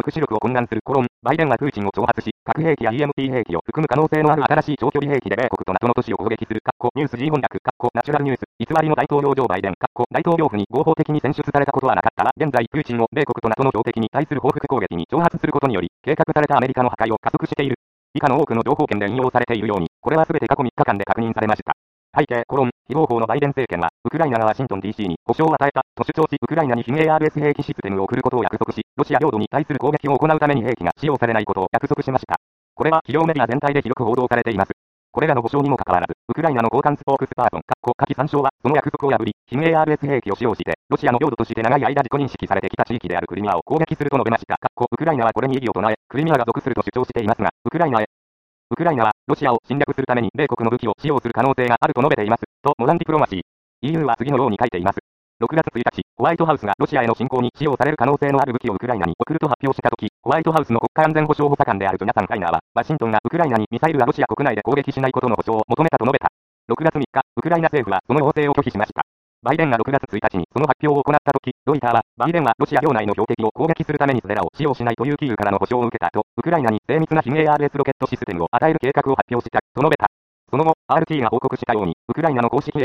抑止力を困難する。バイデンはプーチンを挑発し、核兵器や EMP 兵器を含む可能性のある新しい長距離兵器で米国と NATO の都市を攻撃する。ニュース G 翻訳。ナチュラルニュース。偽りの大統領ジョーバイデン。大統領府に合法的に選出されたことはなかったが、現在プーチンを米国と NATO の標的に対する報復攻撃に挑発することにより、計画されたアメリカの破壊を加速している。以下の多くの情報圏で引用されているように、これはすべて過去3日間で確認されました。背景、非合法のバイデン政権は、ウクライナがワシントン DC に保証を与えたと主張し、ウクライナに非 ARS 兵器システムを送ることを約束し、ロシア領土に対する攻撃を行うために兵器が使用されないことを約束しました。これは企業メディア全体で広く報道されています。これらの保証にもかかわらず、ウクライナの高官スポークスパーソン、下記参照は、その約束を破り、非 ARS 兵器を使用して、ロシアの領土として長い間自己認識されてきた地域であるクリミアを攻撃すると述べました。ウクライナはこれに異議を唱え、クリミアが属すると主張していますが、ウクライナは、ロシアを侵略するために米国の武器を使用する可能性があると述べています。と、モダンディプロマシー。EU は次のように書いています。6月1日、ホワイトハウスがロシアへの侵攻に使用される可能性のある武器をウクライナに送ると発表したとき、ホワイトハウスの国家安全保障補佐官であるジョナサン・ファイナーは、ワシントンがウクライナにミサイルはロシア国内で攻撃しないことの保証を求めたと述べた。6月3日、ウクライナ政府はその要請を拒否しました。バイデンが6月1日にその発表を行ったとき、ロイターは、バイデンはロシア領内の標的を攻撃するためにそれらを使用しないというキーウからの保証を受けたと、ウクライナに精密な非 ARS ロケットシステムを与える計画を発表した、と述べた。その後、RT が報告したように、ウクライナの公式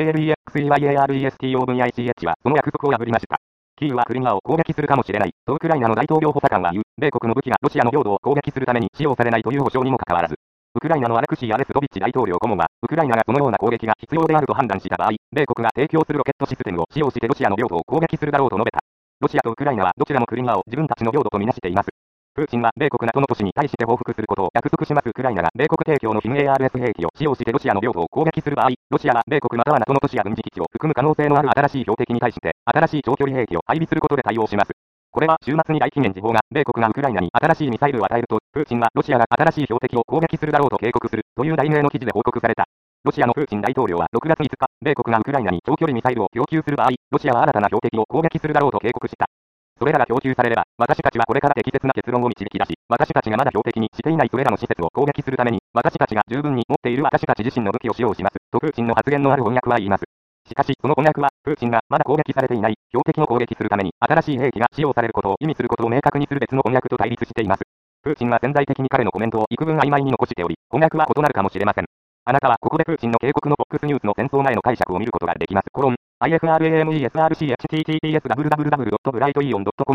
ALEXEYARESTOVNICH はその約束を破りました。キーウはクリミアを攻撃するかもしれない、とウクライナの大統領補佐官は言う、米国の武器がロシアの領土を攻撃するために使用されないという保証にもかかわらず、ウクライナのアレクシー・アレストビッチ大統領顧問は、ウクライナがそのような攻撃が必要であると判断した場合、米国が提供するロケットシステムを使用してロシアの領土を攻撃するだろうと述べた。ロシアとウクライナはどちらもクリミアを自分たちの領土とみなしています。プーチンは米国 NATO の都市に対して報復することを約束します。ウクライナが米国提供の非 ARS 兵器を使用してロシアの領土を攻撃する場合、ロシアは米国または NATO の都市や軍事基地を含む可能性のある新しい標的に対して、新しい長距離兵器を配備することで対応します。これは週末に大紀元時報が米国がウクライナに新しいミサイルを与えると、プーチンはロシアが新しい標的を攻撃するだろうと警告するという題名の記事で報告された。ロシアのプーチン大統領は6月5日、米国がウクライナに長距離ミサイルを供給する場合、ロシアは新たな標的を攻撃するだろうと警告した。それらが供給されれば、私たちはこれから適切な結論を導き出し、私たちがまだ標的にしていないそれらの施設を攻撃するために、私たちが十分に持っている私たち自身の武器を使用します、とプーチンの発言のある翻訳は言います。しかし、その翻訳は、プーチンがまだ攻撃されていない標的を攻撃するために、新しい兵器が使用されることを意味することを明確にする別の翻訳と対立しています。プーチンは潜在的に彼のコメントを幾分曖昧に残しており、翻訳は異なるかもしれません。あなたはここでプーチンの警告の FOX ニュースの戦争前の解釈を見ることができます。iframeSRCHTTPS www.brighton.com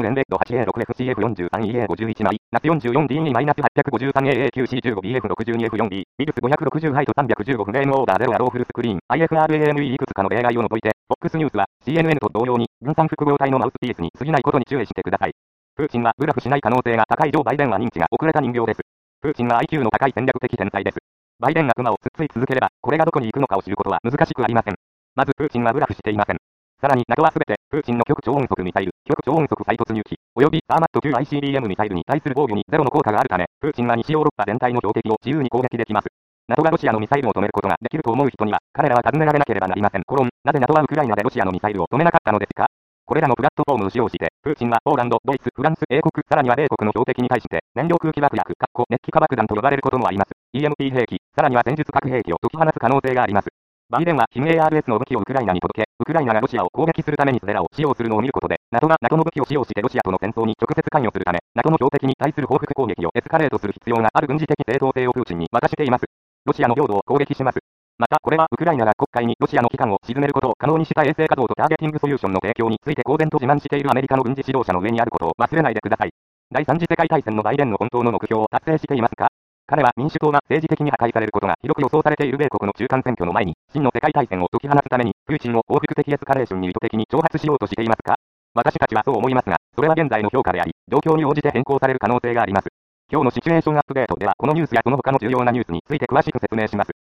NZ8A6FCF43EA51 枚、NAS44DE-894CAQ15BF62F4B、BILS560 ハイト315フレームオーダー0アローフルスクリーン、iframe いくつかの例外を除いて、FOX ニュースは CNN と同様に、軍産複合体のマウスピースに過ぎないことに注意してください。プーチンはブラフしない可能性が高い。ジョー・バイデンは認知が遅れた人形です。プーチンは IQ の高い戦略的天才です。バイデンが熊をつっつい続ければ、これがどこに行くのかを知ることは難しくありません。まずプーチンはブラフしていません。さらに NATO はすべて、プーチンの極超音速ミサイル、極超音速再突入機、及びサーマット級 ICBM ミサイルに対する防御にゼロの効果があるため、プーチンは西ヨーロッパ全体の標的を自由に攻撃できます。NATO がロシアのミサイルを止めることができると思う人には、彼らは尋ねられなければなりません。なぜ NATO はウクライナでロシアのミサイルを止めなかったのですか？これらのプラットフォームを使用して、プーチンはポーランド、ドイツ、フランス、英国、さらには米国の標的に対して、燃料空気爆薬、熱気化爆弾と呼ばれることもあります。EMP 兵器、さらには戦術核兵器を解き放つ可能性があります。バイデンは非 ARS の武器をウクライナに届け、ウクライナがロシアを攻撃するためにそれらを使用するのを見ることで、NATO が NATO の武器を使用してロシアとの戦争に直接関与するため、NATO の標的に対する報復攻撃をエスカレートする必要がある軍事的正当性をプーチンに任せています。ロシアの領土を攻撃します。また、これはウクライナが黒海にロシアの機関を沈めることを可能にした衛星稼働とターゲティングソリューションの提供について公然と自慢しているアメリカの軍事指導者の上にあることを忘れないでください。第三次世界大戦のバイデンの本当の目標を達成していますか？彼は民主党が政治的に破壊されることが広く予想されている米国の中間選挙の前に、真の世界大戦を解き放つために、プーチンを報復的エスカレーションに意図的に挑発しようとしていますか？私たちはそう思いますが、それは現在の評価であり、状況に応じて変更される可能性があります。今日のシチュエーションアップデートでは、このニュースやその他の重要なニュースについて詳しく説明します。